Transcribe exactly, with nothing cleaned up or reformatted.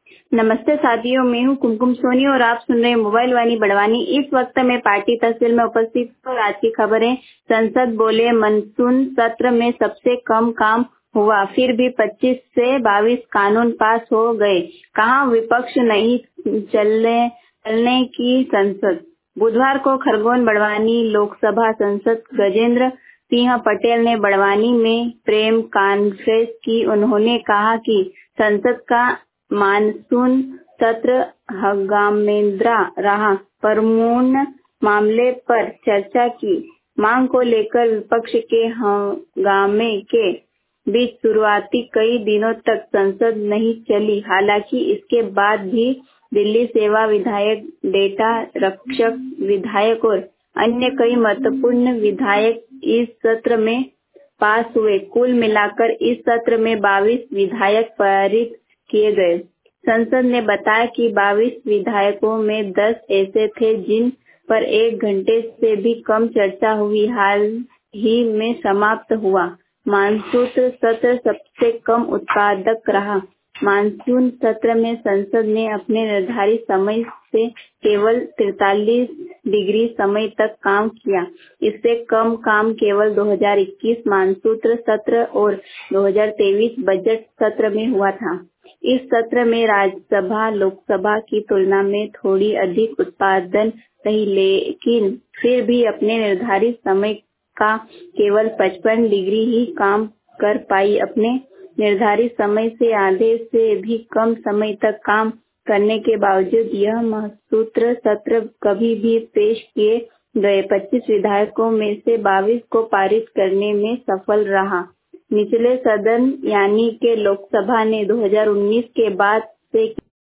नमस्ते साथियों, मैं हूँ कुमकुम सोनी और आप सुन रहे हैं मोबाइल वाणी बड़वानी। इस वक्त मैं पार्टी तहसील में उपस्थित हूँ। आज की खबरें। संसद बोले मानसून सत्र में सबसे कम काम हुआ, फिर भी पच्चीस से बाईस कानून पास हो गए। कहा विपक्ष नहीं चलने चलने की संसद। बुधवार को खरगोन बड़वानी लोकसभा सांसद गजेंद्र सिंह पटेल ने बड़वानी में प्रेम कॉन्फ्रेंस की। उन्होंने कहा कि संसद का मानसून सत्र हंगामेदार रहा, प्रमुख मामले पर चर्चा की। मांग को लेकर विपक्ष के हंगामे के बीच शुरुआती कई दिनों तक संसद नहीं चली। हालांकि इसके बाद भी दिल्ली सेवा विधायक, डेटा रक्षक विधायक और अन्य कई महत्वपूर्ण विधायक इस सत्र में पास हुए। कुल मिलाकर इस सत्र में बाईस विधायक पारित किए गए। संसद ने बताया कि बाईस विधायकों में दस ऐसे थे जिन पर एक घंटे से भी कम चर्चा हुई। हाल ही में समाप्त हुआ मानसून सत्र सबसे कम उत्पादक रहा। मानसून सत्र में संसद ने अपने निर्धारित समय से केवल तैंतालीस डिग्री समय तक काम किया। इससे कम काम केवल दो हज़ार इक्कीस मानसून सत्र और दो हज़ार तेईस बजट सत्र में हुआ था। इस सत्र में राज्यसभा लोकसभा की तुलना में थोड़ी अधिक उत्पादन रही, लेकिन फिर भी अपने निर्धारित समय का केवल पचपन डिग्री ही काम कर पाई। अपने निर्धारित समय से आधे से भी कम समय तक काम करने के बावजूद यह मानसून सत्र कभी भी पेश किए गए पच्चीस विधायकों में से बाईस को पारित करने में सफल रहा। निचले सदन यानी के लोकसभा ने दो हज़ार उन्नीस के बाद से